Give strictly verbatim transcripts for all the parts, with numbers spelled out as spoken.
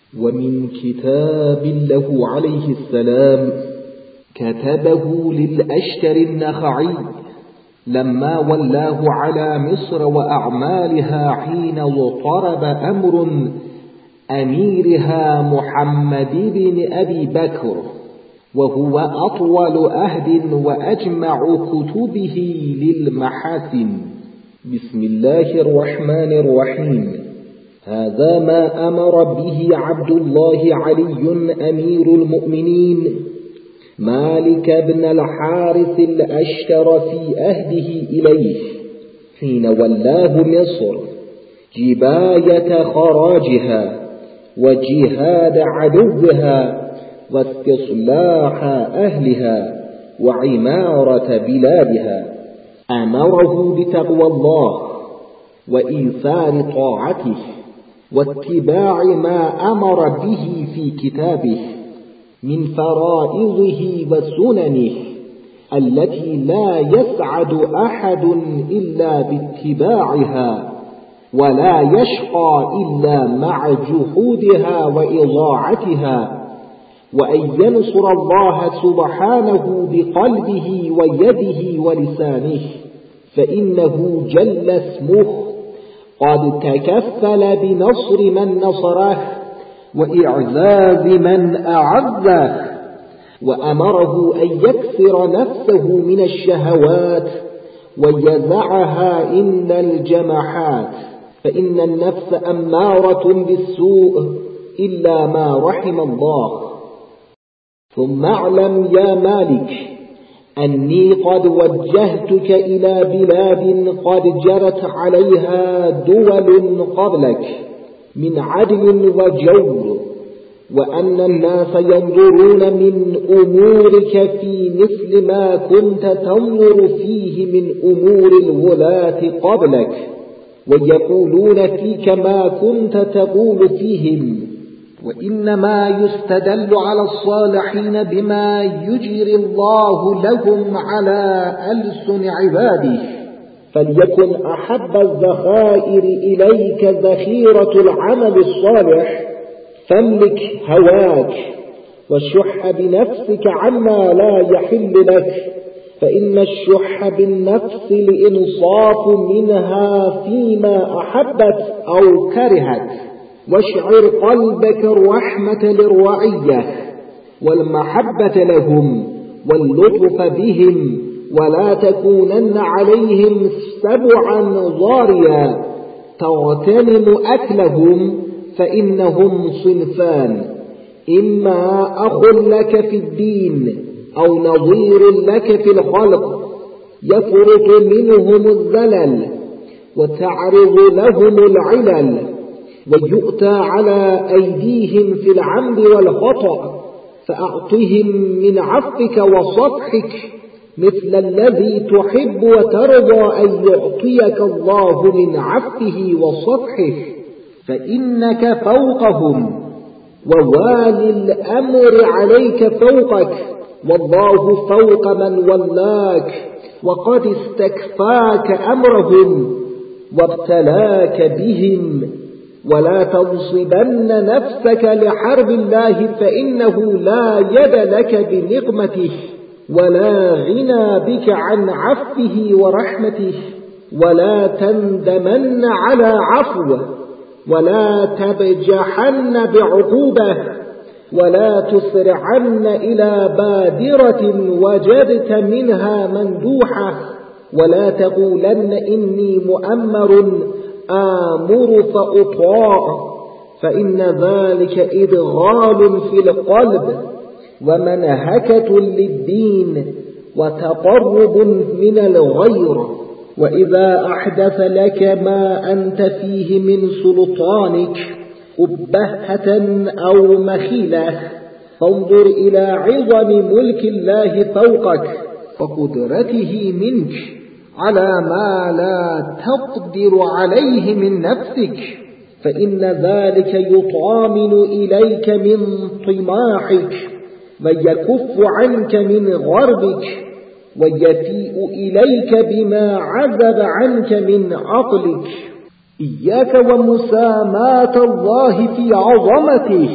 ومن كتاب له عليه السلام كتبه للأشتر النخعي لما ولاه على مصر وأعمالها حين اضطرب أمر أميرها محمد بن أبي بكر، وهو أطول أهد وأجمع كتبه للمحاسن. بسم الله الرحمن الرحيم. هذا ما أمر به عبد الله علي أمير المؤمنين مالك بن الحارث الأشتر في أهده إليه حين ولاه مصر جباية خراجها وجهاد عدوها واستصلاح أهلها وعمارة بلادها. أمره بتقوى الله وإيثار طاعته واتباع ما أمر به في كتابه من فرائضه وسننه التي لا يسعد أحد إلا باتباعها ولا يشقى إلا مع جحودها وإضاعتها، وأن ينصر الله سبحانه بقلبه ويده ولسانه، فإنه جل اسمه قد تكفل بنصر من نصره وإعزاز من أعزه. وأمره أن يكسر نفسه من الشهوات ويزعها إن الجمحات، فإن النفس أمارة بالسوء إلا ما رحم الله. ثم اعلم يا مالك أني قد وجهتك إلى بلاد قد جرت عليها دول قبلك من عدل وجور، وأن الناس ينظرون من أمورك في مثل ما كنت تنظر فيه من أمور الولاة قبلك، ويقولون فيك ما كنت تقول فيهم. وإنما يستدل على الصالحين بما يجري الله لهم على ألسن عباده. فليكن أحب الذخائر إليك ذخيرة العمل الصالح، فاملك هواك والشح بنفسك عما لا يحل لك، فإن الشح بالنفس الإنصاف منها فيما أحبت أو كرهت. واشعر قلبك الرحمة للرعية والمحبة لهم واللطف بهم، ولا تكونن عليهم سبعا ضاريا تغتنم أكلهم، فإنهم صنفان: إما أخ لك في الدين أو نظير لك في الخلق، يفرط منهم الزلل وتعرض لهم العلل، ويؤتى على أيديهم في العمد والخطأ، فأعطهم من عفك وصفحك مثل الذي تحب وترضى أن يعطيك الله من عفه وصفحه، فإنك فوقهم ووالي الأمر عليك فوقك، والله فوق من ولاك وقد استكفاك أمرهم وابتلاك بهم. ولا تنصبن نفسك لحرب الله، فإنه لا يد لك بنقمته ولا غنى بك عن عفه ورحمته. ولا تندمن على عفوه ولا تبجحن بعقوبه، ولا تسرعن إلى بادرة وجدت منها مندوحة، ولا تقولن إني مؤمر آمر فأطاع، فإن ذلك إدغال في القلب ومنهكة للدين وتقرب من الغير. وإذا أحدث لك ما أنت فيه من سلطانك أبهة أو مخيلة، فانظر إلى عظم ملك الله فوقك وقدرته منك على ما لا تقدر عليه من نفسك، فإن ذلك يطامن إليك من طماحك ويكف عنك من غربك، ويفيء إليك بما عذب عنك من عقلك. إياك ومساماة الله في عظمته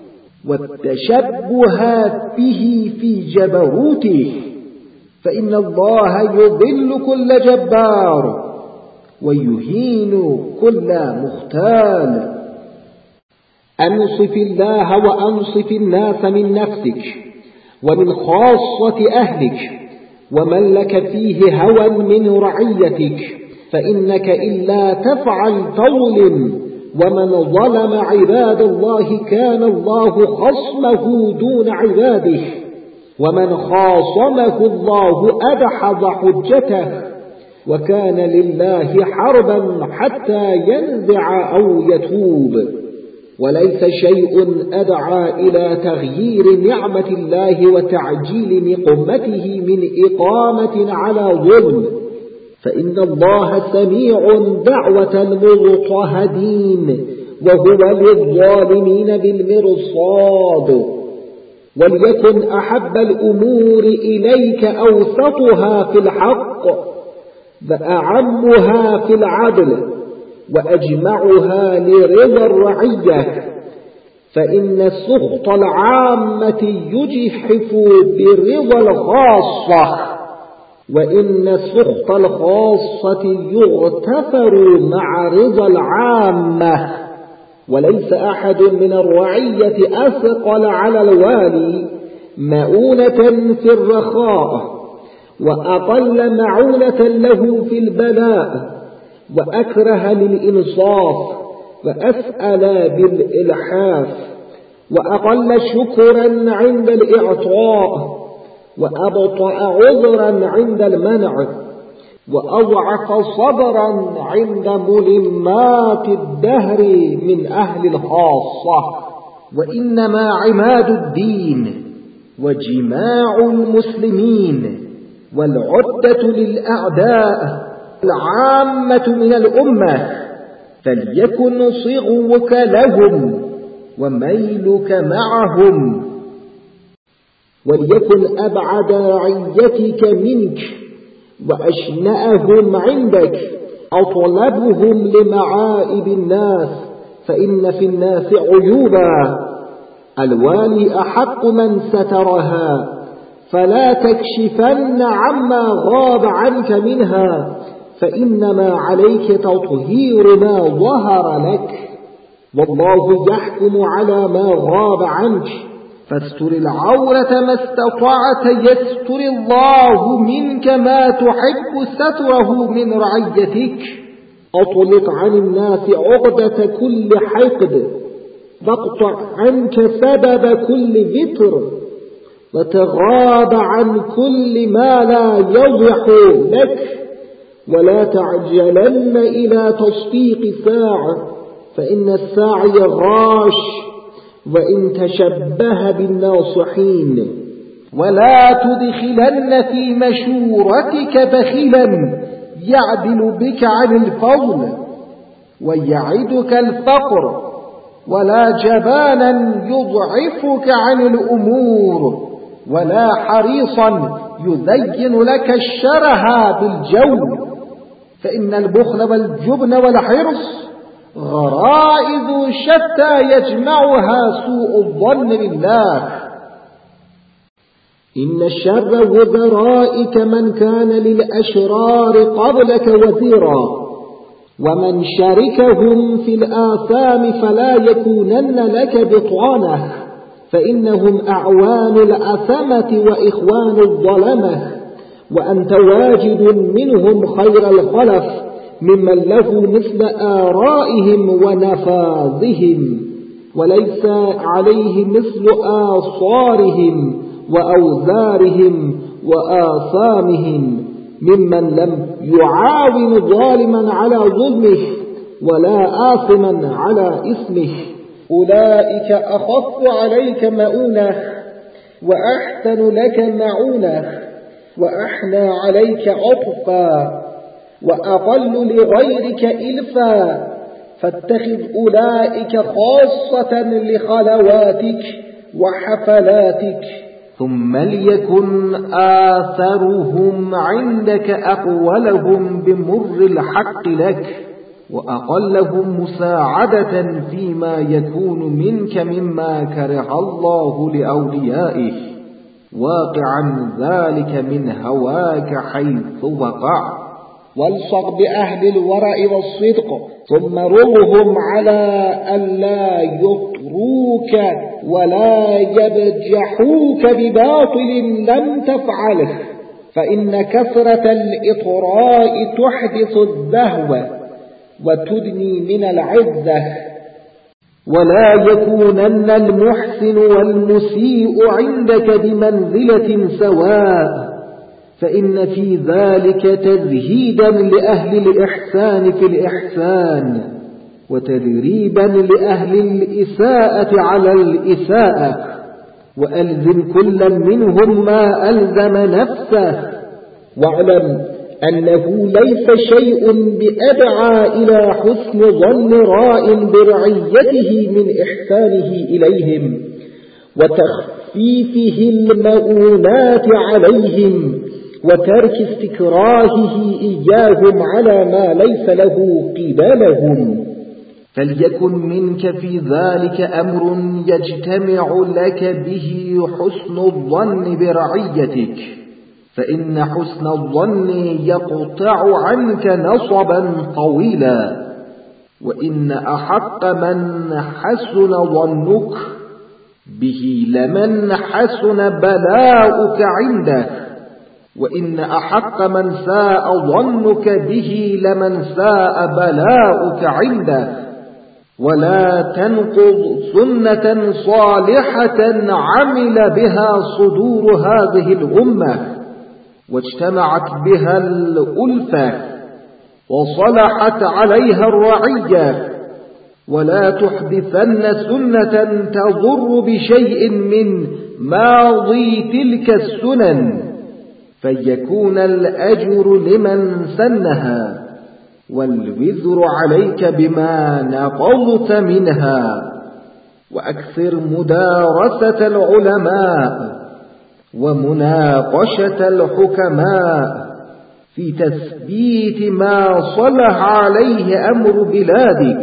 والتشبه به في جبروته، فإن الله يضل كل جبار ويهين كل مختال. أنصف الله وأنصف الناس من نفسك ومن خاصة أهلك ومن لك فيه هوى من رعيتك، فإنك إلا تفعل تظلم، ومن ظلم عباد الله كان الله خصمه دون عباده، ومن خاصمه الله أدحض حجته، وكان لله حربا حتى ينزع أو يتوب. وليس شيء أدعى إلى تغيير نعمة الله وتعجيل نقمته من إقامة على ظلم، فإن الله سميع دعوة المضطهدين وهو للظالمين بالمرصاد. وليكن أحب الأمور إليك أوسطها في الحق، وأعمها في العدل، وأجمعها لرضا الرعية، فإن سخط العامة يجحف برضا الخاصة، وإن سخط الخاصة يغتفر مع رضا العامة. وليس أحد من الرعية أثقل على الوالي مؤونة في الرخاء، وأقل معونة له في البلاء، وأكره للإنصاف، وأسأل بالإلحاف، وأقل شكرا عند الإعطاء، وأبطأ عذرا عند المنع، وأضعف صبرا عند ملمات الدهر من أهل الخاصة. وإنما عماد الدين وجماع المسلمين والعدة للأعداء العامة من الأمة، فليكن صغوك لهم وميلك معهم، وليكن أبعد رعيتك منك وأشنأهم عندك أطلبهم لمعائب الناس، فإن في الناس عيوبا، الوالي أحق من سترها، فلا تكشفن عما غاب عنك منها، فإنما عليك تطهير ما ظهر لك، والله يحكم على ما غاب عنك. فاستر العورة ما استطعت يستر الله منك ما تحب ستره من رعيتك. أطلق عن الناس عقدة كل حقد، واقطع عنك سبب كل ذكر، وتغاب عن كل ما لا يضح لك، ولا تعجلن إلى تصفيق ساعة، فإن الساعي غاش وإن تشبه بالناصحين. ولا تدخلن في مشورتك بخيلا يعدل بك عن الفضل ويعدك الفقر، ولا جبانا يضعفك عن الأمور، ولا حريصا يزين لك الشره بالجو، فإن البخل والجبن والحرص غرائز شتى يجمعها سوء الظن بالله. إن الشر وزرائك من كان للأشرار قبلك وزيرا، ومن شاركهم في الآثام فلا يكونن لك بطانه، فإنهم أعوان الأثمة وإخوان الظلمة، وأنت واجد منهم خير الخلف ممن له مثل آرائهم ونفاذهم، وليس عليه مثل آصارهم وأوزارهم وآثامهم، ممن لم يعاون ظالما على ظلمه ولا آثما على إثمه. أولئك أخف عليك مؤونة وأحسن لك معونة، وأحنى عليك عطفا وأقل لغيرك إلفا، فاتخذ أولئك خاصة لخلواتك وحفلاتك. ثم ليكن آثرهم عندك أقولهم بمر الحق لك، وأقلهم مساعدة فيما يكون منك مما كره الله لأوليائه، واقعا ذلك من هواك حيث وقع. والصق بأهل الورع والصدق، ثم رغهم على ألا يطروك ولا يبجحوك بباطل لم تفعله، فإن كثرة الإطراء تحدث الدهوة وتدني من العزة. ولا يكونن المحسن والمسيء عندك بمنزلة سواء، فإن في ذلك تزهيدا لأهل الإحسان في الإحسان، وتدريبا لأهل الإساءة على الإساءة. وألزم كل منهم ما ألزم نفسه، واعلم أنه ليس شيء بأدعى إلى حسن ظن راء برعيته من إحسانه إليهم وتخفيفه المؤونات عليهم وترك استكراهه إياهم على ما ليس له قبالهم. فليكن منك في ذلك أمر يجتمع لك به حسن الظن برعيتك، فإن حسن الظن يقطع عنك نصبا طويلا. وإن أحق من حسن ظنك به لمن حسن بلاؤك عنده، وإن أحق من ساء ظنك به لمن ساء بلاؤك عنده. ولا تنقض سنة صالحة عمل بها صدور هذه الأمة واجتمعت بها الألفة وصلحت عليها الرعية، ولا تحدثن سنة تضر بشيء من ماضي تلك السنن، فيكون الأجر لمن سنها والوزر عليك بما نقضت منها. وأكثر مدارسة العلماء ومناقشة الحكماء في تثبيت ما صلح عليه أمر بلادك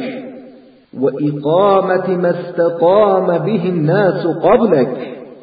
وإقامة ما استقام به الناس قبلك.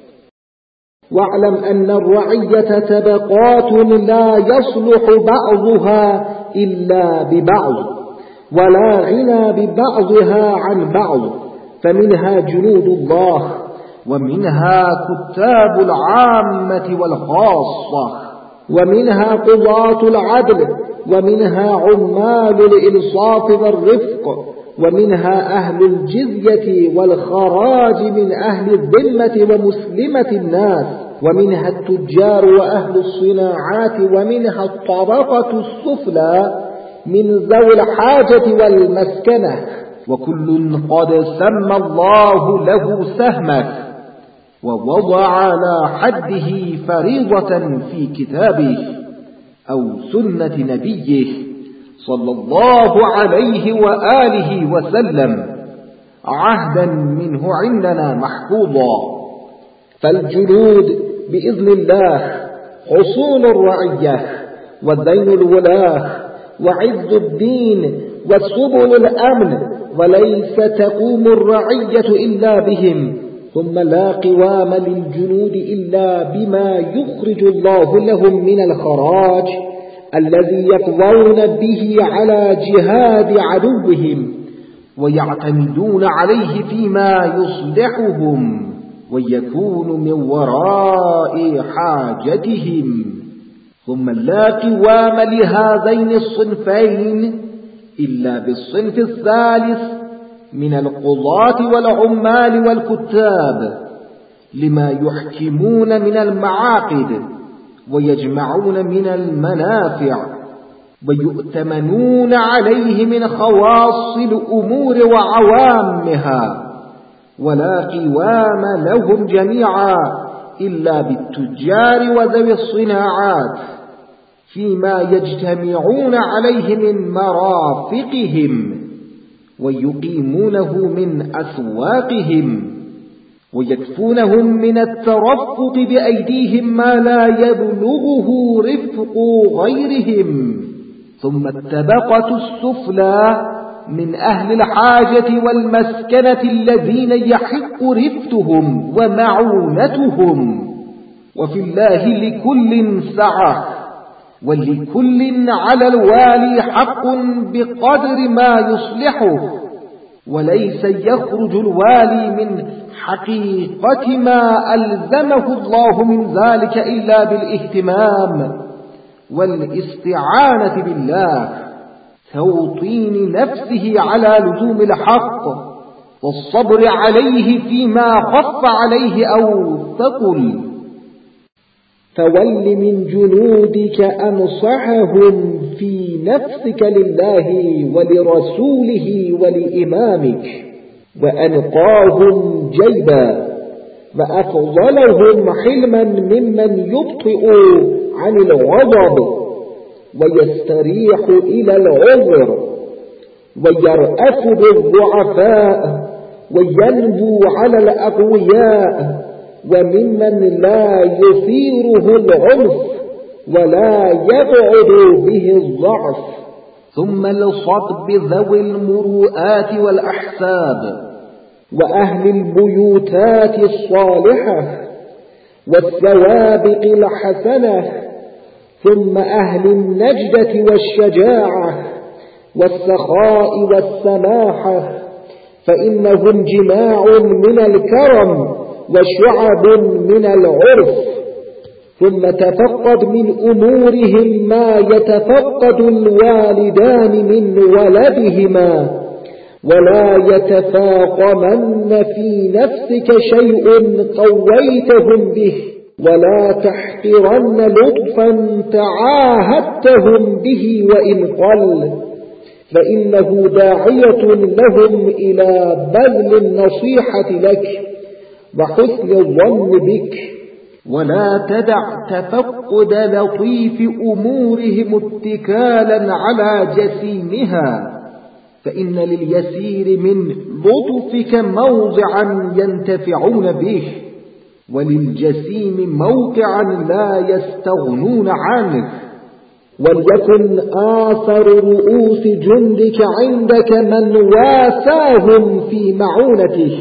واعلم أن الرعية طبقات لا يصلح بعضها إلا ببعض، ولا غنى ببعضها عن بعض، فمنها جنود الله، ومنها كتاب العامة والخاصة، ومنها قضاة العدل، ومنها عمال الإنصاف والرفق، ومنها أهل الجزية والخراج من أهل الذمة ومسلمة الناس، ومنها التجار وأهل الصناعات، ومنها الطبقة السفلى من ذوي الحاجة والمسكنة، وكل قد سمى الله له سهمه ووضع على حده فريضة في كتابه أو سنة نبيه صلى الله عليه وآله وسلم عهدا منه عندنا محفوظا. فالجنود بإذن الله حصول الرعية والدين الولاة وعز الدين وسبل الأمن، وليس تقوم الرعية إلا بهم. ثم لا قوام للجنود إلا بما يخرج الله لهم من الخراج الذي يقضون به على جهاد عدوهم ويعتمدون عليه فيما يصلحهم ويكون من وراء حاجتهم. ثم لا قوام لهذين الصنفين إلا بالصنف الثالث من القضاة والعمال والكتاب، لما يحكمون من المعاقد ويجمعون من المنافع ويؤتمنون عليه من خواص الأمور وعوامها. ولا قوام لهم جميعا إلا بالتجار وذوي الصناعات فيما يجتمعون عليه من مرافقهم ويقيمونه من أسواقهم ويكفونهم من الترفق بأيديهم ما لا يبلغه رفق غيرهم. ثم الطبقة السفلى من أهل الحاجة والمسكنة الذين يحق رفدهم ومعونتهم. وفي الله لكل سعة، ولكل على الوالي حق بقدر ما يصلحه، وليس يخرج الوالي من حقيقة ما ألزمه الله من ذلك إلا بالاهتمام والاستعانة بالله، توطين نفسه على لزوم الحق والصبر عليه فيما خف عليه أو ثقل. فول من جنودك أنصحهم في نفسك لله ولرسوله ولإمامك، وأنقاهم جيبا، وأفضلهم حلما ممن يبطئ عن الغضب ويستريح إلى العذر، ويرأف بالضعفاء وينبو على الأقوياء، وممن لا يثيره العنف ولا يبعد به الضعف. ثم الصدب ذوي المروءات والأحساب، وأهل البيوتات الصالحة والسوابق الحسنة، ثم أهل النجدة والشجاعة والسخاء والسماحة، فإنهم جماع من الكرم وشعب من العرف. ثم تفقد من أمورهم ما يتفقد الوالدان من ولدهما، ولا يتفاقمن في نفسك شيء قويتهم به، ولا تحقرن لطفا تعاهدتهم به وإن قل، فإنه داعية لهم إلى بذل النصيحة لك وحسن الظن بك. ولا تدع تفقد لطيف أمورهم اتكالا على جسيمها، فإن لليسير من لطفك موضعا ينتفعون به، وللجسيم موقعا لا يستغنون عنه. وليكن آثر رؤوس جندك عندك من واساهم في معونته،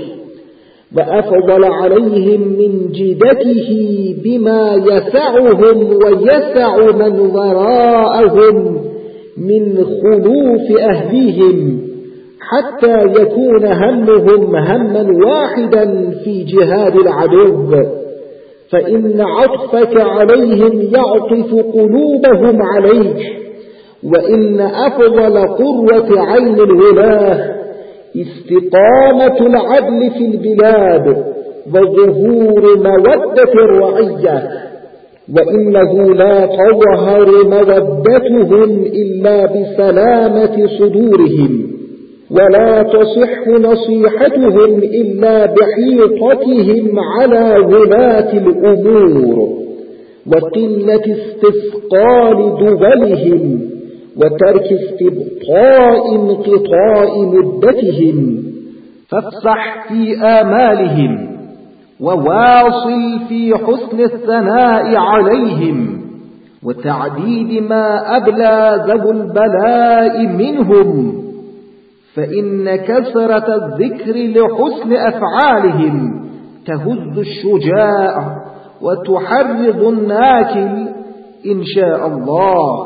وأفضل عليهم من جدته بما يسعهم ويسع من وراءهم من خلوف أهليهم، حتى يكون همهم هما واحدا في جهاد العدو، فإن عطفك عليهم يعطف قلوبهم عليك. وإن أفضل قرة عين الولاه استقامة العدل في البلاد وظهور مودة الرعية، وإنه لا تظهر مودتهم إلا بسلامة صدورهم، ولا تصح نصيحتهم إلا بحيطتهم على ولاة الأمور، وقلة استثقال دولهم، وترك استبطاء انقطاع مدتهم. فافسح في آمالهم، وواصل في حسن الثناء عليهم، وتعديد ما أبلى ذو البلاء منهم، فإن كثرة الذكر لحسن أفعالهم تهز الشجاع وتحرض الناكل إن شاء الله.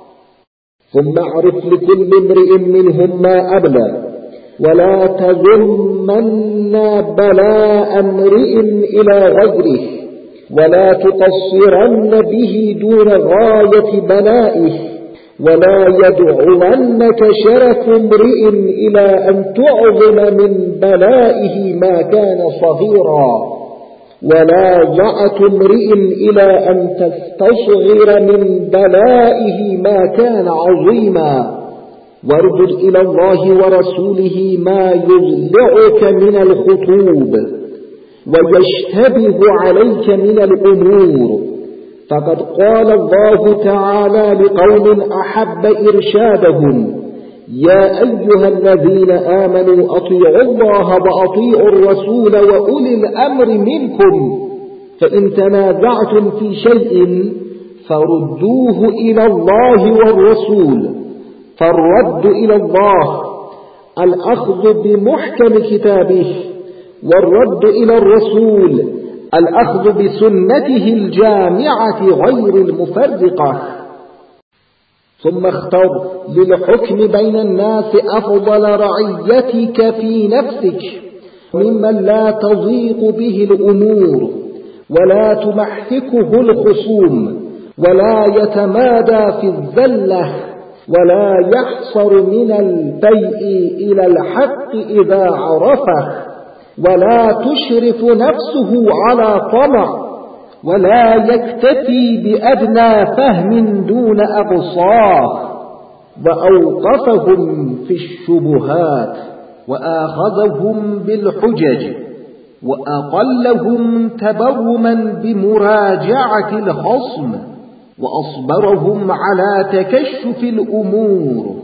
ثم اعرف لكل امرئ منهم ما أبلى، ولا تذمن بلاء امرئ إلى غيره، ولا تقصرن به دون غاية بلائه، ولا يدعونك شرف امرئ إلى أن تعظم من بلائه ما كان صغيرا، ولا ضعة امرئ إلى أن تستصغر من بلائه ما كان عظيما. وارجع إلى الله ورسوله ما يضلعك من الخطوب ويشتبه عليك من الأمور، فقد قال الله تعالى لقوم أحب إرشادهم: يا أيها الذين آمنوا أطيعوا الله وأطيعوا الرسول وأولي الأمر منكم، فإن تنازعتم في شيء فردوه إلى الله والرسول، فالرد إلى الله، الأخذ بمحكم كتابه والرد إلى الرسول، الأخذ بسنته الجامعة غير المفرقة. ثم اختر للحكم بين الناس أفضل رعيتك في نفسك، ممن لا تضيق به الأمور ولا تمحكه الخصوم ولا يتمادى في الذلة ولا يحصر من البيء إلى الحق إذا عرفه، ولا تشرف نفسه على طمع، ولا يكتفي بأدنى فهم دون أبصار، وأوقفهم في الشبهات وآخذهم بالحجج، وأقلهم تبرما بمراجعة الخصم، وأصبرهم على تكشف الأمور،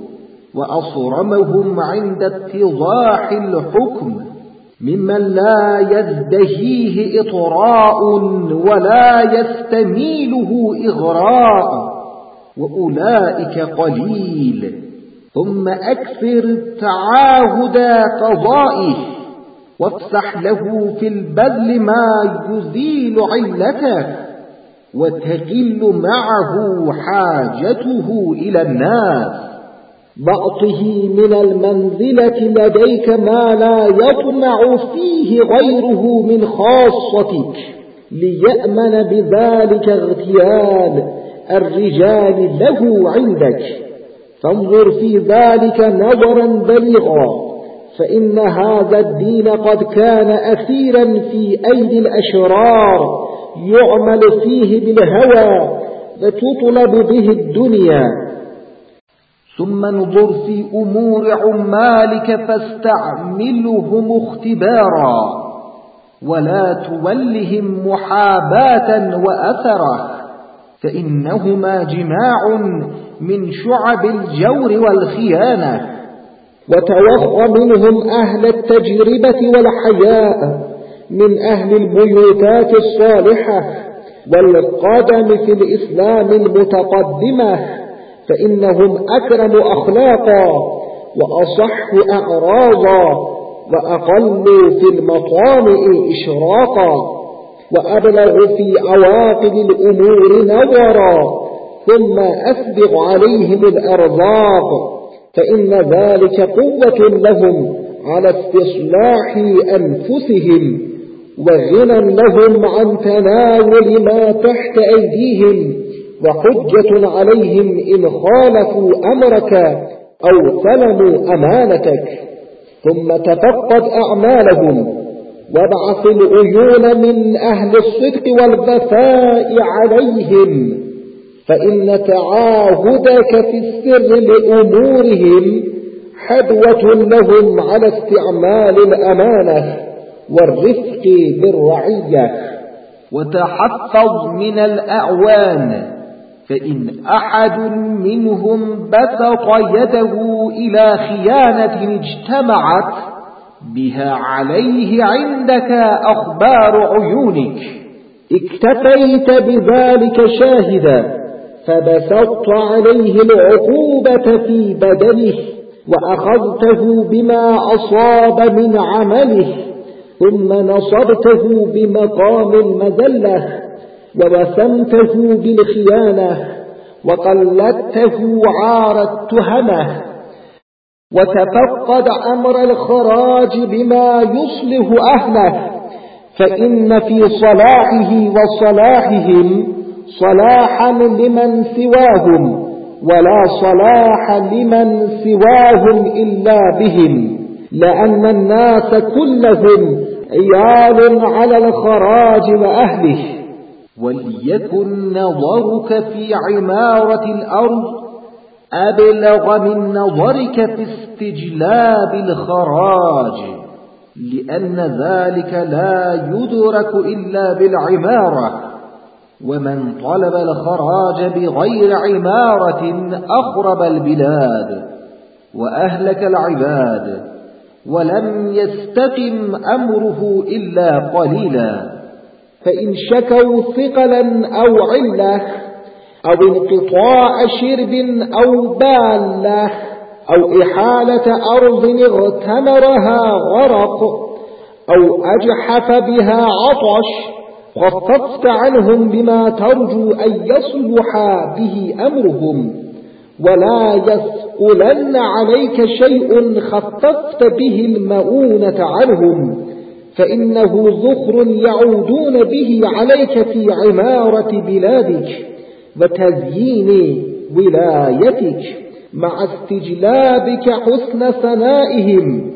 وأصرمهم عند اتضاح الحكم، ممن لا يزدهيه إطراء ولا يستميله إغراء، وأولئك قليل. ثم أكثر تعاهد قضائه، وافسح له في البذل ما يزيل علته، وتقل معه حاجته إلى الناس، ضعطه من المنزلة لديك ما لا يطمع فيه غيره من خاصتك، ليأمن بذلك اغتيال الرجال له عندك. فانظر في ذلك نظرا بليغا، فإن هذا الدين قد كان أثيرا في أيدي الأشرار، يعمل فيه بالهوى فتطلب به الدنيا. ثم انظر في أمور عمالك فاستعملهم اختبارا، ولا تولهم محاباة وأثرة، فإنهما جماع من شعب الجور والخيانة. وتوخ منهم أهل التجربة والحياء، من أهل البيوتات الصالحة والقدم في الإسلام المتقدمة، فإنهم أكرم أخلاقا وأصح أعراضا وأقل في المطامع إشراقا، وأبلغ في عواقب الأمور نظرا، ثم أسبغ عليهم الأرزاق، فإن ذلك قوة لهم على استصلاح أنفسهم، وغنى لهم عن تناول ما تحت أيديهم، وحجة عليهم إن خالفوا أمرك أو سلموا أمانتك. ثم تفقد أعمالهم، وابعث العيون من أهل الصدق والوفاء عليهم، فإن تعاهدك في السر لأمورهم حدوة لهم على استعمال الأمانة والرفق بالرعية. وتحفظ من الأعوان، فإن أحد منهم بسط يده إلى خيانة اجتمعت بها عليه عندك أخبار عيونك، اكتفيت بذلك شاهدا، فبسطت عليه العقوبة في بدنه، وأخذته بما أصاب من عمله، ثم نصبته بمقام المذلة، ووسمته بالخيانة، وقلدته عار التهمة. وتفقد أمر الخراج بما يصلح أهله، فإن في صلاحه وصلاحهم صلاحا لمن سواهم، ولا صلاح لمن سواهم إلا بهم، لأن الناس كلهم عيال على الخراج وأهله. وليكن نظرك في عمارة الأرض أبلغ من نظرك في استجلاب الخراج، لأن ذلك لا يدرك إلا بالعمارة، ومن طلب الخراج بغير عمارة أخرب البلاد وأهلك العباد، ولم يستقم أمره إلا قليلا. فإن شكوا ثقلا أو علة أو انقطاع شرب أو بالة أو إحالة أرض اغتمرها غرق أو أجحف بها عطش، خففت عنهم بما ترجو أن يصلح به أمرهم، ولا يثقلن عليك شيء خففت به المؤونة عنهم، فإنه ذخر يعودون به عليك في عمارة بلادك وتزيين ولايتك، مع استجلابك حسن ثنائهم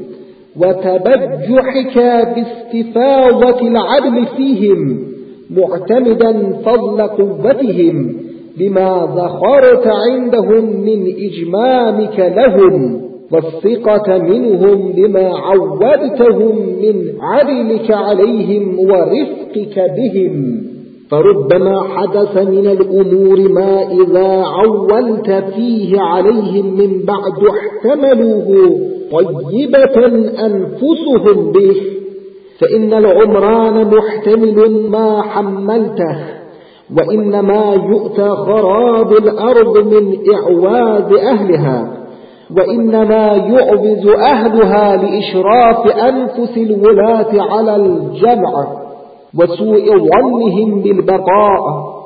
وتبجحك باستفاضة العدل فيهم، معتمدا فضل قوتهم بما ذخرت عندهم من إجمامك لهم، والثقة منهم بما عودتهم من عدلك عليهم ورفقك بهم. فربما حدث من الأمور ما إذا عولت فيه عليهم من بعد احتملوه طيبة أنفسهم به، فإن العمران محتمل ما حملته، وإنما يؤتى خراب الأرض من إعواذ أهلها، وإنما يعوز أهلها لإشراف أنفس الولاة على الجمع وسوء ظنهم بالبقاء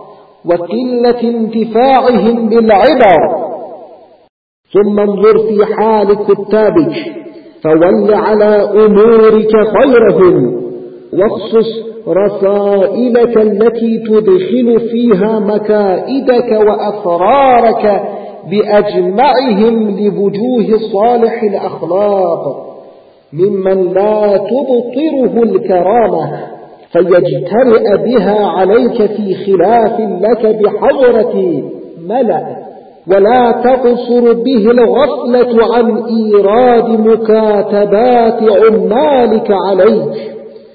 وقلة انتفاعهم بالعبر. ثم انظر في حال كتابك، فول على أمورك خيرهم، واخصص رسائلك التي تدخل فيها مكائدك وأسرارك بأجمعهم لوجوه صالح الأخلاق ممن لا تبطره الكرامة، فيجترئ بها عليك في خلاف لك بحضرة ملأ، ولا تقصر به الغفلة عن إيراد مكاتبات عمالك عليك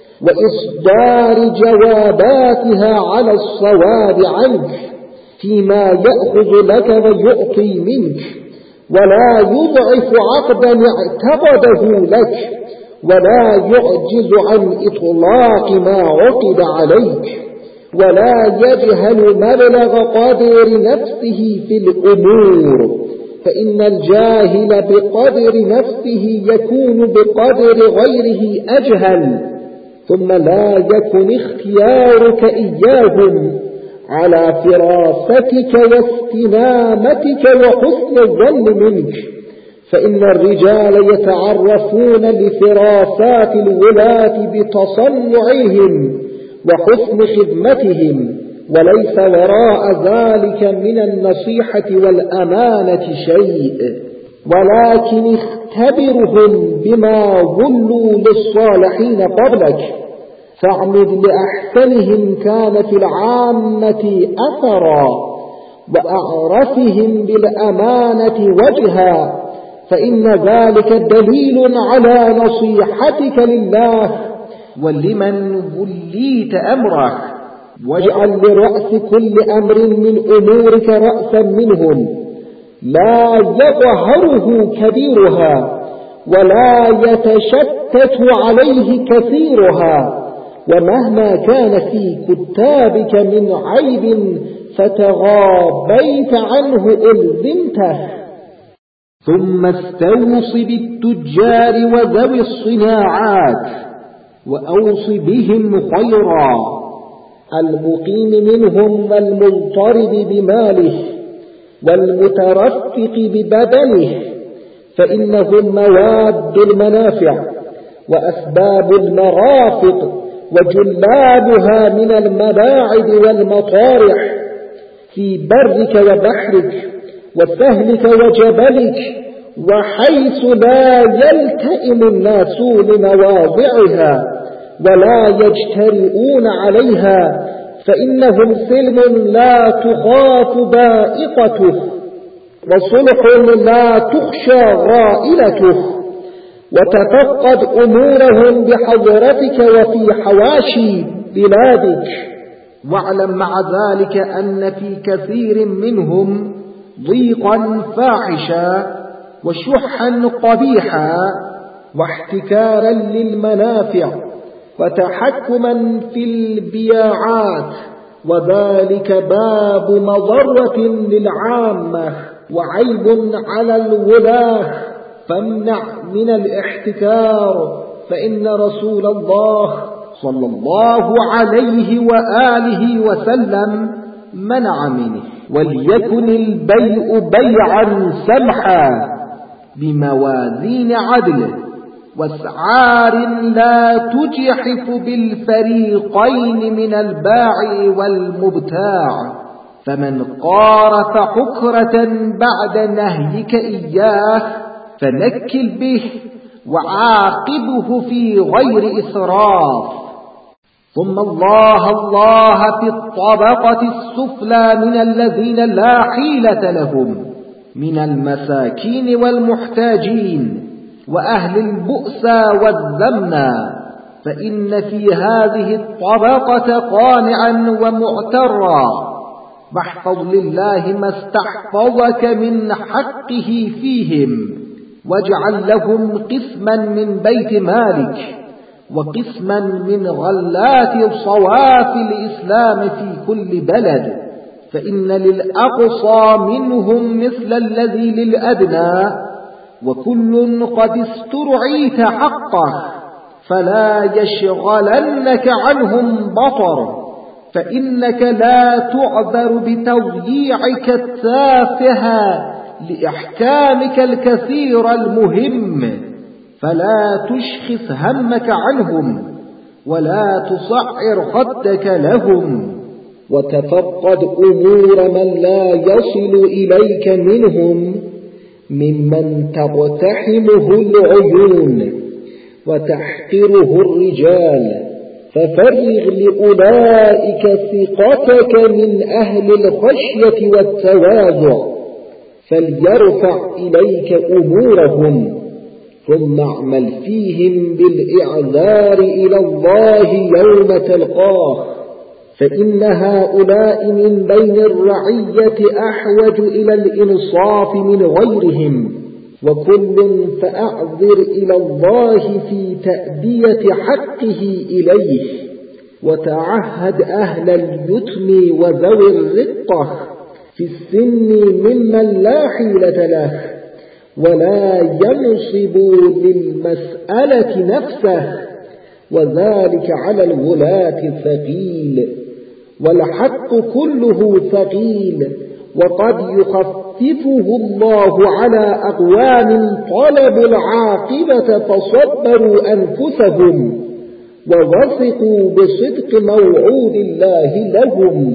وإصدار جواباتها على الصواب عنك فيما يأخذ لك ويعطي منك، ولا يضعف عقدا اعتقده لك، ولا يعجز عن إطلاق ما عقد عليك، ولا يجهل مبلغ قدر نفسه في الأمور، فإن الجاهل بقدر نفسه يكون بقدر غيره أجهل. ثم لا يكن اختيارك إياهم على فراستك واستنامتك وحسن الظن منك، فإن الرجال يتعرفون لفراسات الولاة بتصنعهم وحسن خدمتهم، وليس وراء ذلك من النصيحة والأمانة شيء، ولكن اختبرهم بما ظلوا للصالحين قبلك، فاعمد لأحسنهم كان في العامة أثرا وأعرفهم بالأمانة وجها، فإن ذلك دليل على نصيحتك لله ولمن وليت أمره. واجعل لرأس كل أمر من أمورك رأسا منهم لا يظهره كبيرها ولا يتشتت عليه كثيرها، ومهما كان في كتابك من عيب فتغابيت عنه ألزمته. ثم استوص بالتجار وذوي الصناعات وأوص بهم خيرا، المقيم منهم والمضطرب بماله والمترفق ببدنه، فإنهم مواد المنافع وأسباب المرافق وجلابها من المباعد والمطارح في برك وبحرك وسهلك وجبلك، وحيث لا يلتئم الناس لمواضعها ولا يجترئون عليها، فإنهم سلم لا تخاف بائقته وصلح لا تخشى غائلته. وتفقد أمورهم بحضرتك وفي حواشي بلادك، واعلم مع ذلك أن في كثير منهم ضيقا فاحشا وشحا قبيحا واحتكارا للمنافع وتحكما في البياعات، وذلك باب مضرة للعامة. وعيب على الولاة فامنع من الاحتكار، فإن رسول الله صلى الله عليه وآله وسلم منع منه. وليكن البيع بيعا سمحا بموازين عدل واسعار لا تجحف بالفريقين من البائع والمبتاع، فمن قارف حكرة بعد نهيك إياه فنكل به وعاقبه في غير إسراف. ثم الله الله في الطبقة السفلى من الذين لا حيلة لهم من المساكين والمحتاجين وأهل البؤس والذمى، فإن في هذه الطبقة قانعا ومعترا، واحفظ لله ما استحفظك من حقه فيهم، واجعل لهم قسما من بيت مالك وقسما من غلات صواف الإسلام في كل بلد، فإن للأقصى منهم مثل الذي للأدنى، وكل قد استرعيت حقه، فلا يشغلنك عنهم بطر، فإنك لا تعذر بتضييعك التافه لإحكامك الكثير المهم، فلا تشخص همك عنهم ولا تصعر خدك لهم، وتفقد أمور من لا يصل إليك منهم ممن تقتحمه العيون وتحقره الرجال، ففرغ لأولئك ثقتك من أهل الخشية والتواضع، فليرفع إليك أمورهم، ثم اعمل فيهم بالإعذار إلى الله يوم تلقاه، فإن هؤلاء من بين الرعية أحوج إلى الإنصاف من غيرهم، وكل فأعذر إلى الله في تأدية حقه إليه، وتعهد أهل اليتم وذوي الرقة في السن ممن لا حيلة له، ولا ينصب للمسألة نفسه، وذلك على الولاة ثقيل، والحق كله ثقيل، وقد يخففه الله على أقوام طلبوا العاقبة فصبروا أنفسهم ووثقوا بصدق موعود الله لهم.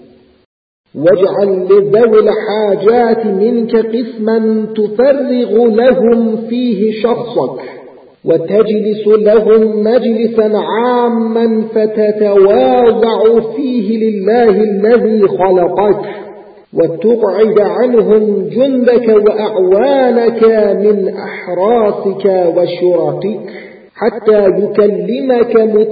واجعل لذوي الحاجات منك قسما تفرغ لهم فيه شخصك، وتجلس لهم مجلسا عاما فتتواضع فيه لله الذي خلقك، وتقعد عنهم جندك وأعوانك من أحراسك وشرطك، حتى يكلمك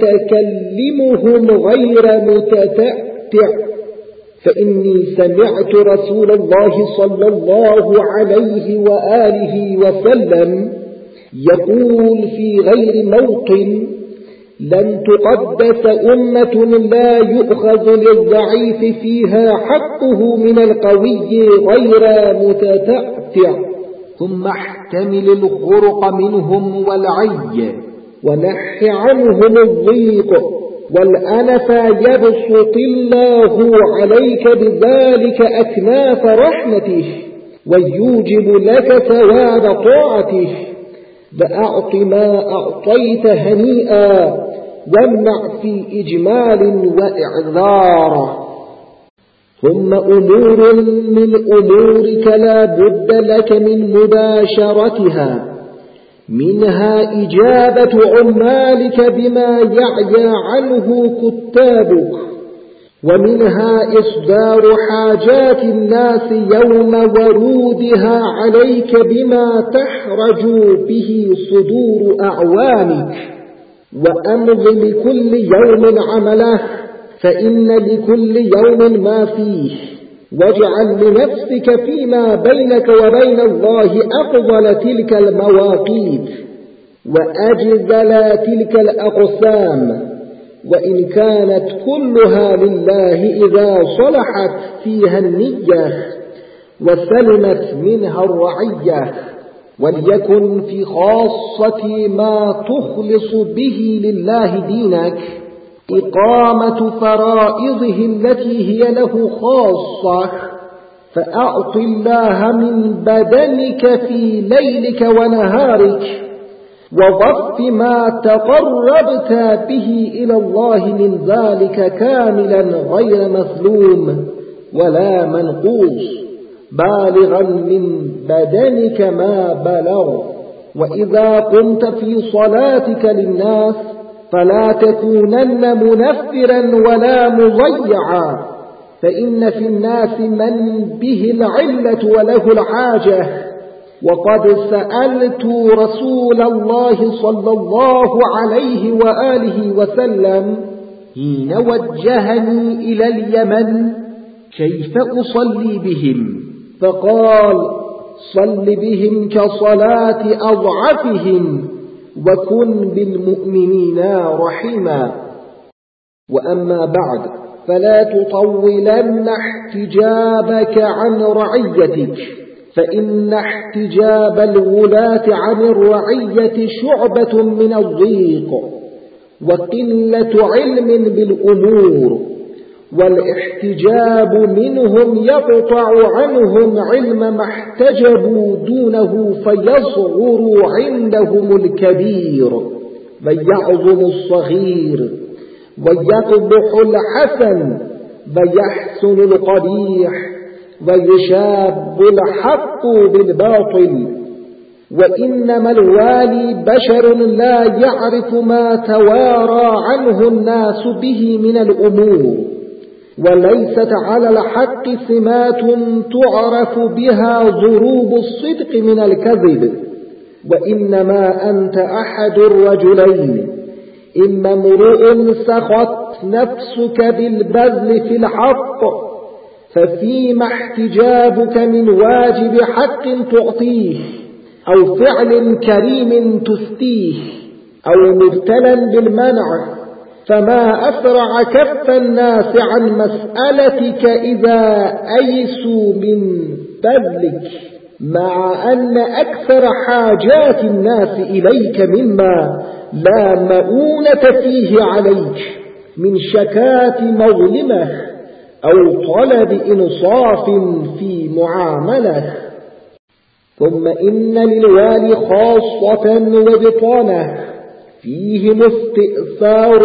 متكلمهم غير متتأتع. فإني سمعت رسول الله صلى الله عليه وآله وسلم يقول في غير موطن: لن تقدس أمة لا يؤخذ للضعيف فيها حقه من القوي غير متتأتع. ثم احتمل الخرق منهم والعي، ونح عنهم الضيق والأنف، يبسط الله عليك بذلك أكناف رحمته، ويوجب لك ثواب طاعته. فأعط ما أعطيت هنيئا، وامنع في إجمال وإعذار. ثم أمور من أمورك لا بد لك من مباشرتها، منها إجابة عمالك بما يعيا عنه كتابك، ومنها إصدار حاجات الناس يوم ورودها عليك بما تحرج به صدور أعوانك. وأمض لكل يوم عمله، فإن لكل يوم ما فيه، واجعل لنفسك فيما بينك وبين الله أفضل تلك المواقيت وأجزل تلك الأقسام، وإن كانت كلها لله إذا صلحت فيها النية، وسلمت منها الرعية. وليكن في خاصة ما تخلص به لله دينك إقامة فرائضه التي هي له خاصة، فأعط الله من بدنك في ليلك ونهارك، وضف ما تقربت به إلى الله من ذلك كاملا غير مثلوم ولا منقوص، بالغا من بدنك ما بلغ. وإذا قمت في صلاتك للناس فلا تكونن منفرا ولا مضيعا، فإن في الناس من به العلة وله الحاجة. وقد سألت رسول الله صلى الله عليه وآله وسلم حين وجهني إلى اليمن كيف أصلي بهم، فقال: صل بهم كصلاة أضعفهم، وكن بالمؤمنين رحيما. وأما بعد، فلا تطولن احتجابك عن رعيتك، فإن احتجاب الولاة عن الرعية شعبة من الضيق وقلة علم بالأمور، والاحتجاب منهم يقطع عنهم علم ما احتجبوا دونه فيصغر عندهم الكبير ويعظم الصغير، ويقبح الحسن ويحسن القبيح، ويشاب الحق بالباطل. وإنما الوالي بشر لا يعرف ما توارى عنه الناس به من الأمور، وليست على الحق سمات تعرف بها ضروب الصدق من الكذب، وإنما أنت أحد الرجلين: إما امرؤ سخت نفسك بالبذل في الحق، ففيما احتجابك من واجب حق تعطيه، أو فعل كريم تفتيه، أو مبتلا بالمنع، فما أسرع كف الناس عن مسألتك إذا أيسوا من بذلك، مع أن أكثر حاجات الناس إليك مما لا مؤونة فيه عليك من شكاة مظلمة أو طلب إنصاف في معاملة. ثم إن للوالي خاصة وبطانة فيهم استئثار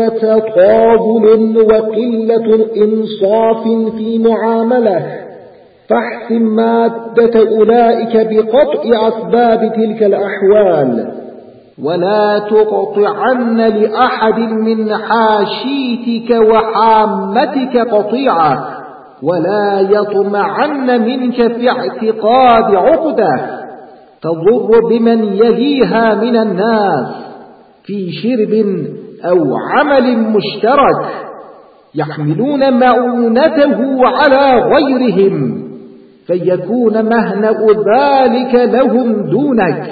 وتطاول وقلة إنصاف في معاملة، فاحسن مادة أولئك بقطع أسباب تلك الأحوال، ولا تقطعن لأحد من حاشيتك وحامتك قطيعة، ولا يطمعن منك في اعتقاد عقدة تضر بمن يليها من الناس في شرب أو عمل مشترك يحملون مؤونته على غيرهم، فيكون مهنأ ذلك لهم دونك،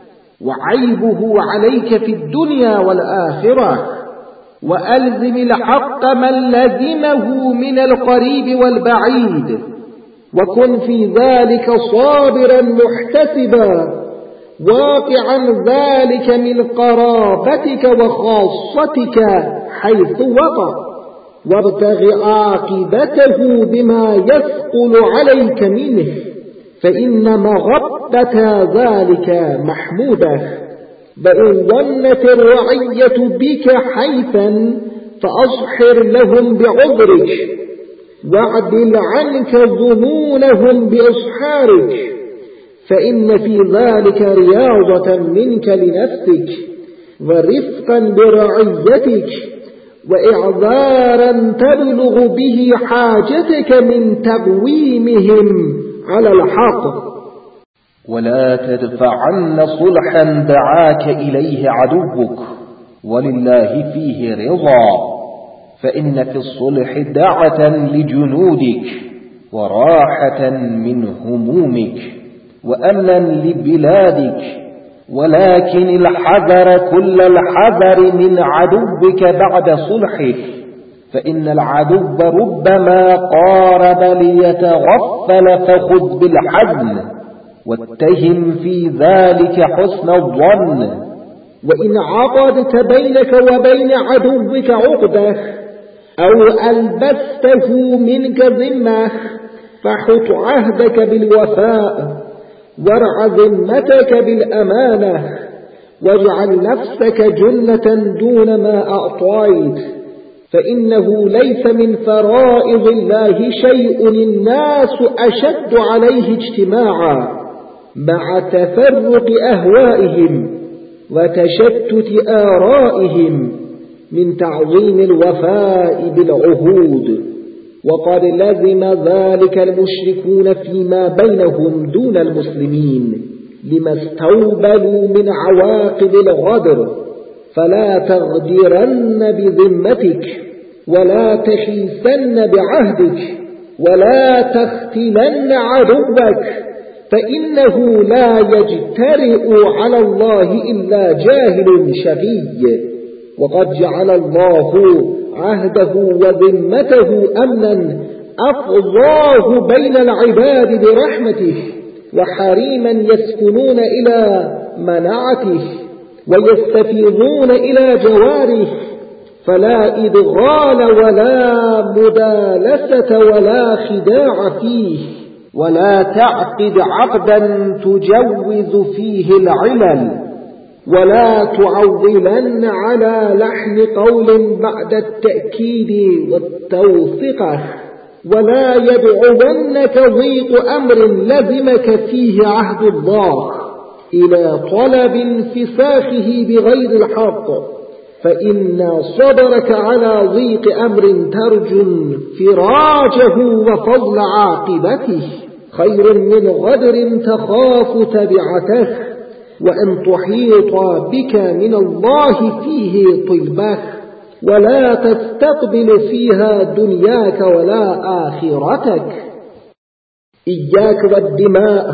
وعيبه عليك في الدنيا والآخرة. وألزم الحق من لزمه من القريب والبعيد، وكن في ذلك صابرا محتسبا، واقعا ذلك من قرابتك وخاصتك حيث وقع، وابتغ عاقبته بما يثقل عليك منه، فإن مغبة ذلك محمودة. وإن ظنت الرعية بك حيثا فأصحر لهم بعذرك، واعدل عنك ظنونهم بإصحارك، فإن في ذلك رياضة منك لنفسك، ورفقا برعيتك، وإعذارا تبلغ به حاجتك من تقويمهم على الحق. ولا تدفعن صلحا دعاك إليه عدوك، ولله فيه رضا، فإن في الصلح دعة لجنودك وراحة من همومك وأمنا لبلادك، ولكن الحذر كل الحذر من عدوك بعد صلحه، فإن العدو ربما قارب ليتغفل فخذ بالحزم واتهم في ذلك حسن الظن. وإن عقدت بينك وبين عدوك عقدة أو ألبسته منك ذمة فحط عهدك بالوفاء وارع ذمتك بالأمانة واجعل نفسك جنة دون ما أعطيت، فإنه ليس من فرائض الله شيء الناس أشد عليه اجتماعا مع تفرق أهوائهم وتشتت آرائهم من تعظيم الوفاء بالعهود. وقد لزم ذلك المشركون فيما بينهم دون المسلمين لما استوبلوا من عواقب الغدر، فلا تغدرن بذمتك ولا تخيسن بعهدك ولا تختلن عدوك، فإنه لا يجترئ على الله إلا جاهل شقي. وقد جعل الله عهده وذمته أمنا أفضاه بين العباد برحمته وحريما يسكنون إلى منعته ويستفيضون إلى جواره، فلا إدغال ولا مدالسة ولا خداع فيه، ولا تعقد عقدا تجوز فيه العلل، ولا تعولن على لحن قول بعد التأكيد والتوثقة، ولا يدعونك ضيق أمر لزمك فيه عهد الله إلى طلب انفساخه بغير الحق، فإن صبرك على ضيق أمر ترجو انفراجه وفضل عاقبته خير من غدر تخاف تبعته، وأن تحيط بك من الله فيه طلبه ولا تستقبل فيها دنياك ولا آخرتك. إياك والدماء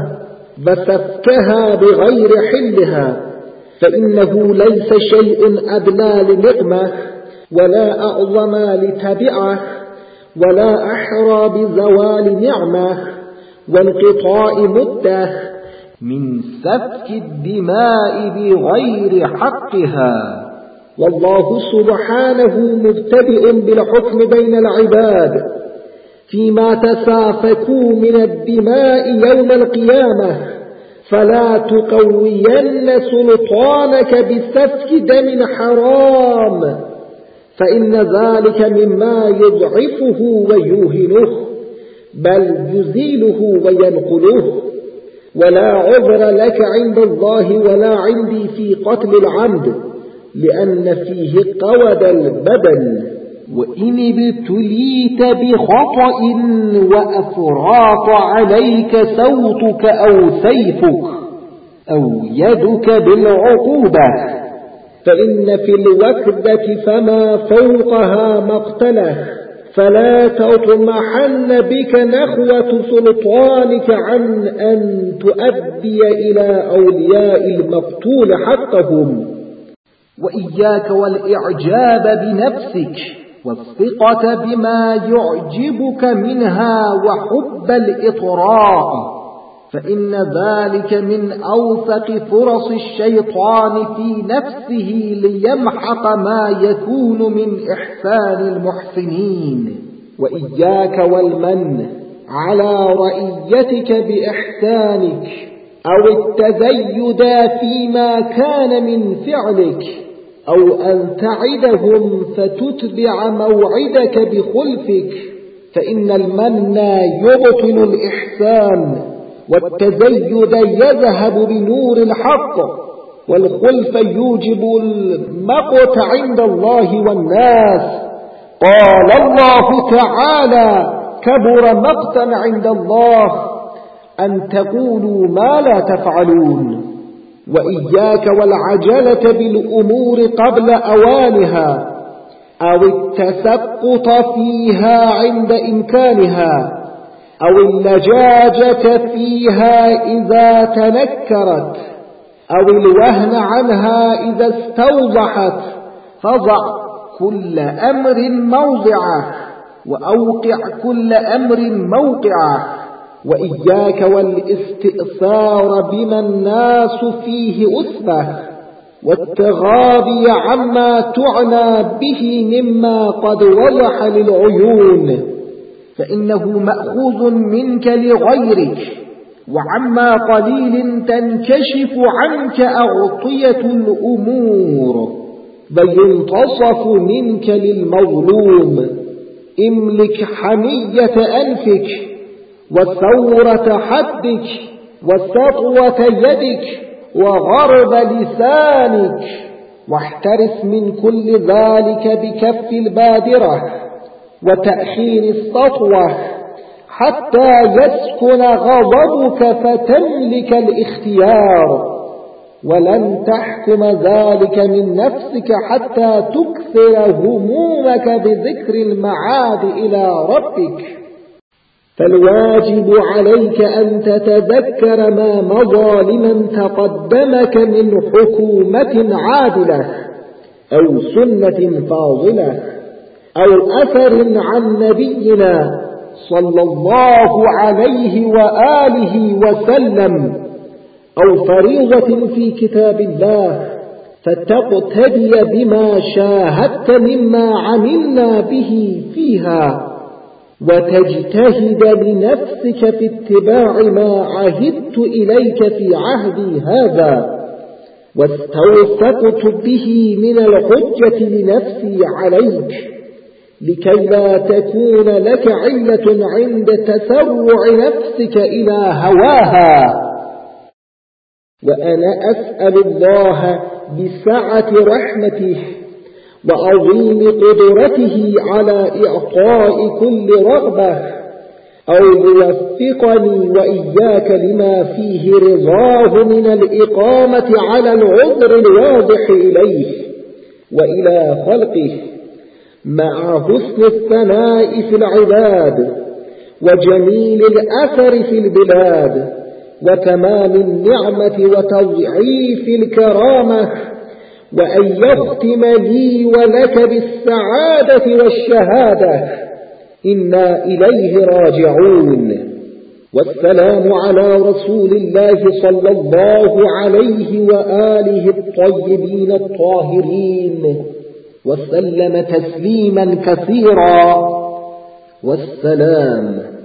وسفكها بغير حلها، فإنه ليس شيء أدنى لنقمة ولا أعظم لتبعه ولا أحرى بزوال نعمة وانقطاع مدة من سفك الدماء بغير حقها. والله سبحانه مبتدئ بالحكم بين العباد فيما تسافكوا من الدماء يوم القيامة، فلا تقوين سلطانك بسفك دم حرام، فإن ذلك مما يضعفه ويوهنه بل يزيله وينقله. ولا عذر لك عند الله ولا عندي في قتل العمد، لأن فيه قود البدن. وإن ابتليت بخطأ وأفراط عليك صوتك أو سيفك أو يدك بالعقوبة، فإن في الوكدة فما فوقها مقتله، فلا تطمحن بك نخوة سلطانك عن أن تؤدي إلى أولياء المقتول حقهم. وإياك والإعجاب بنفسك والثقة بما يعجبك منها وحب الإطراء، فإن ذلك من أوثق فرص الشيطان في نفسه ليمحق ما يكون من إحسان المحسنين. وإياك والمن على رئيتك بإحسانك أو التزيد فيما كان من فعلك، أو أن تعدهم فتتبع موعدك بخلفك، فإن المن يبطل الإحسان والتزيد يذهب بنور الحق، والخلف يوجب المقت عند الله والناس. قال الله تعالى: كبر مقتا عند الله أن تقولوا ما لا تفعلون. وإياك والعجلة بالأمور قبل أوانها أو التسقط فيها عند إمكانها أو اللجاجة فيها إذا تنكرت أو الوهن عنها إذا استوضحت، فضع كل أمر موضعه وأوقع كل أمر موقعه. وإياك والاستئثار بما الناس فيه أسبه، والتغاضي عما تعنى به مما قد وضح للعيون، فإنه مأخوذ منك لغيرك، وعما قليل تنكشف عنك أغطية الأمور. وينتصف منك للمظلوم. املك حمية أنفك وثورة حدك وسطوة يدك وغرب لسانك، واحترس من كل ذلك بكف البادرة وتأخير السطوة حتى يسكن غضبك فتملك الاختيار، ولن تحكم ذلك من نفسك حتى تكثر همومك بذكر المعاد إلى ربك. فالواجب عليك أن تتذكر ما مضى لمن تقدمك من حكومة عادلة أو سنة فاضلة أو أثر عن نبينا صلى الله عليه وآله وسلم أو فريضة في كتاب الله، فتقتدي بما شاهدت مما عملنا به فيها، وتجتهد لنفسك في اتباع ما عهدت إليك في عهدي هذا، واستوثقت به من الحجة لنفسي عليك، لكي لا تكون لك علة عند تسرع نفسك إلى هواها. وأنا أسأل الله بسعة رحمته وعظيم قدرته على إعطاء كل رغبة أو يوفقني وإياك لما فيه رضاه من الإقامة على العذر الواضح إليه وإلى خلقه، مع حسن الثناء في العباد وجميل الأثر في البلاد وتمام النعمة وتضعيف الكرامة، وأن يختم لي ولك بالسعادة والشهادة. إنا إليه راجعون. والسلام على رسول الله صلى الله عليه وآله الطيبين الطاهرين، وسلم تسليما كثيرا. والسلام.